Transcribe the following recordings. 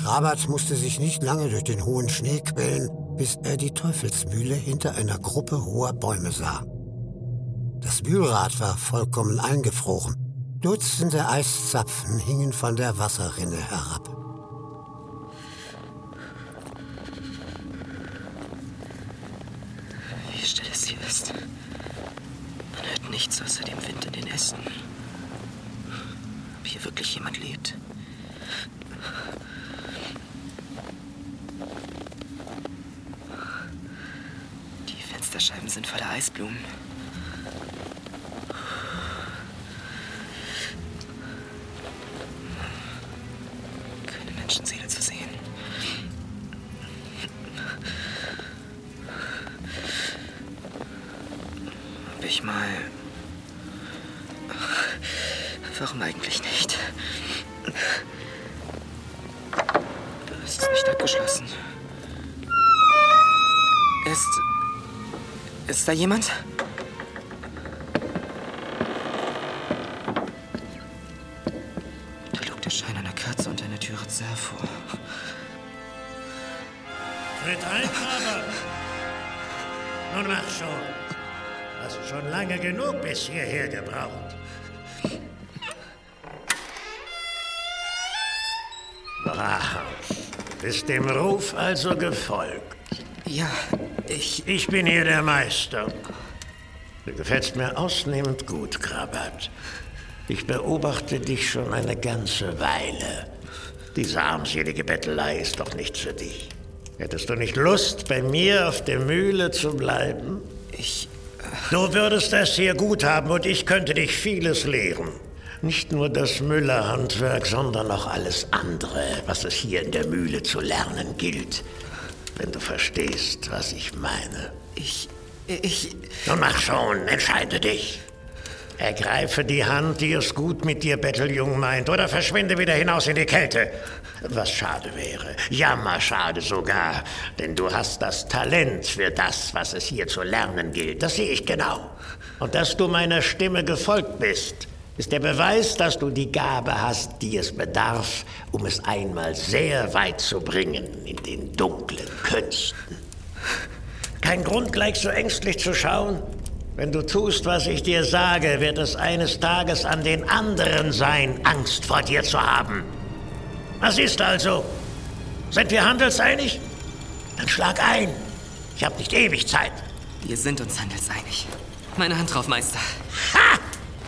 Krabat musste sich nicht lange durch den hohen Schnee quälen, bis er die Teufelsmühle hinter einer Gruppe hoher Bäume sah. Das Mühlrad war vollkommen eingefroren. Dutzende Eiszapfen hingen von der Wasserrinne herab. Wie still es hier ist. Man hört nichts außer dem Wind in den Ästen. Ob hier wirklich jemand lebt? Die Fensterscheiben sind voller Eisblumen. Keine Menschenseele zu sehen. Ob ich mal... Warum eigentlich nicht? Es ist nicht abgeschlossen. Ist da jemand? Da lugt der Schein einer Kerze unter einer Türritze hervor. Tritt ein, aber... Nun mach schon. Hast du schon lange genug bis hierher gebraucht. Brav. Bist dem Ruf also gefolgt? Ja, Ich bin hier der Meister. Du gefällst mir ausnehmend gut, Krabat. Ich beobachte dich schon eine ganze Weile. Diese armselige Bettelei ist doch nichts für dich. Hättest du nicht Lust, bei mir auf der Mühle zu bleiben? Du würdest es hier gut haben und ich könnte dich vieles lehren. Nicht nur das Müllerhandwerk, sondern auch alles andere, was es hier in der Mühle zu lernen gilt. Wenn du verstehst, was ich meine. Nun mach schon, entscheide dich. Ergreife die Hand, die es gut mit dir, Betteljung, meint, oder verschwinde wieder hinaus in die Kälte. Was schade wäre, jammerschade sogar, denn du hast das Talent für das, was es hier zu lernen gilt. Das sehe ich genau. Und dass du meiner Stimme gefolgt bist, ist der Beweis, dass du die Gabe hast, die es bedarf, um es einmal sehr weit zu bringen in den dunklen Künsten. Kein Grund, gleich so ängstlich zu schauen. Wenn du tust, was ich dir sage, wird es eines Tages an den anderen sein, Angst vor dir zu haben. Was ist also? Sind wir handelseinig? Dann schlag ein. Ich habe nicht ewig Zeit. Wir sind uns handelseinig. Meine Hand drauf, Meister. Ha!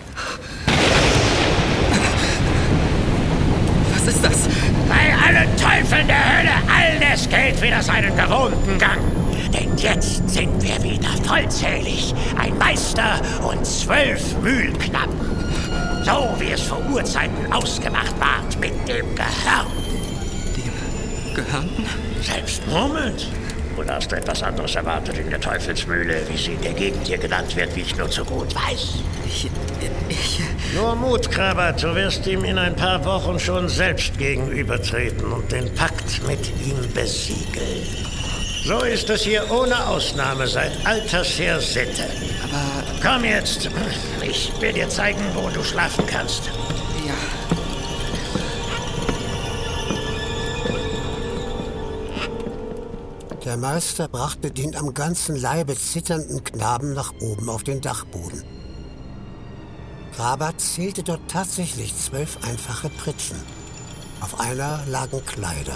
Was ist das? Bei allen Teufeln der Hölle, alles geht wieder seinen gewohnten Gang. Denn jetzt sind wir wieder vollzählig. Ein Meister und 12 Mühlknappen. So wie es vor Urzeiten ausgemacht ward mit dem Gehörnten. Dem Gehörnten? Selbst murmelnd. Oder hast du etwas anderes erwartet in der Teufelsmühle, wie sie in der Gegend hier genannt wird, wie ich nur zu gut weiß? Nur Mut, Krabat, du wirst ihm in ein paar Wochen schon selbst gegenübertreten und den Pakt mit ihm besiegeln. So ist es hier ohne Ausnahme seit alters her Sitte. Aber... Komm jetzt, ich will dir zeigen, wo du schlafen kannst. Ja. Der Meister brachte den am ganzen Leibe zitternden Knaben nach oben auf den Dachboden. Krabat zählte dort tatsächlich 12 einfache Pritschen. Auf einer lagen Kleider.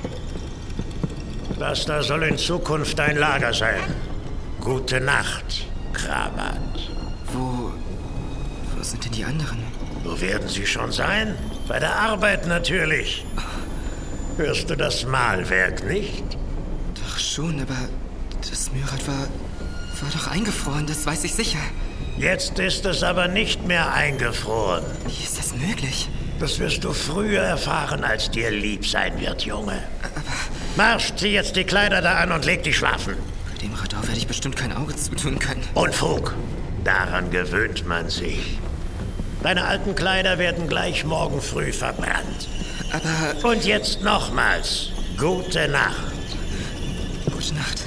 Das da soll in Zukunft dein Lager sein. Gute Nacht, Krabat. Wo sind denn die anderen? Wo werden sie schon sein? Bei der Arbeit natürlich. Hörst du das Mahlwerk nicht? Doch schon, aber das Mühlrad war doch eingefroren, das weiß ich sicher. Jetzt ist es aber nicht mehr eingefroren. Wie ist das möglich? Das wirst du früher erfahren, als dir lieb sein wird, Junge. Aber... Marsch, zieh jetzt die Kleider da an und leg dich schlafen. Bei dem Radau werde ich bestimmt kein Auge zutun können. Unfug. Daran gewöhnt man sich. Deine alten Kleider werden gleich morgen früh verbrannt. Aber... Und jetzt nochmals. Gute Nacht. Gute Nacht.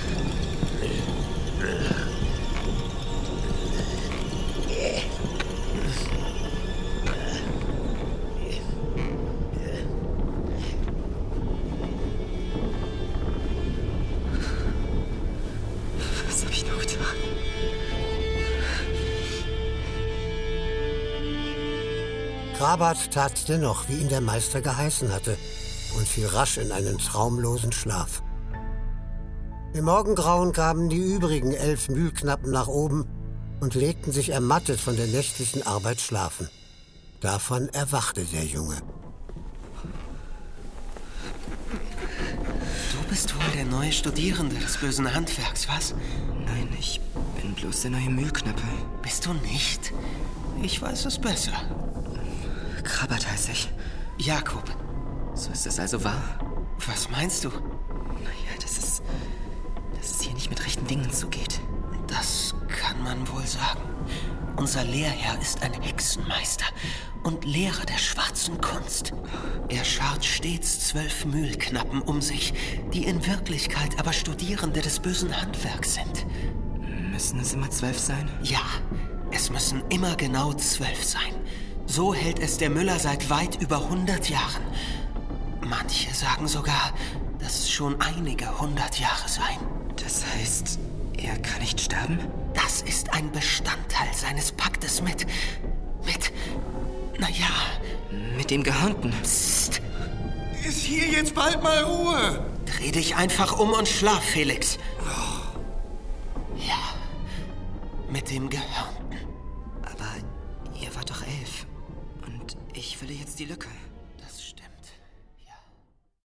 Krabat tat dennoch, wie ihn der Meister geheißen hatte, und fiel rasch in einen traumlosen Schlaf. Im Morgengrauen kamen die übrigen 11 Mühlknappen nach oben und legten sich ermattet von der nächtlichen Arbeit schlafen. Davon erwachte der Junge. Du bist wohl der neue Studierende des bösen Handwerks, was? Nein, ich bin bloß der neue Mühlknappe. Bist du nicht? Ich weiß es besser. Krabat heiße ich. Jakob. So ist es also wahr? Was meinst du? Naja, dass es hier nicht mit rechten Dingen zugeht. Das kann man wohl sagen. Unser Lehrherr ist ein Hexenmeister und Lehrer der schwarzen Kunst. Er schart stets 12 Mühlknappen um sich, die in Wirklichkeit aber Studierende des bösen Handwerks sind. Müssen es immer 12 sein? Ja, es müssen immer genau 12 sein. So hält es der Müller seit weit über 100 Jahren. Manche sagen sogar, dass es schon einige 100 Jahre seien. Das heißt, er kann nicht sterben? Das ist ein Bestandteil seines Paktes mit, Mit dem Gehörnten. Psst. Ist hier jetzt bald mal Ruhe? Dreh dich einfach um und schlaf, Felix. Ja, mit dem Gehörnten. Aber ihr wart doch 11. Und ich fülle jetzt die Lücke.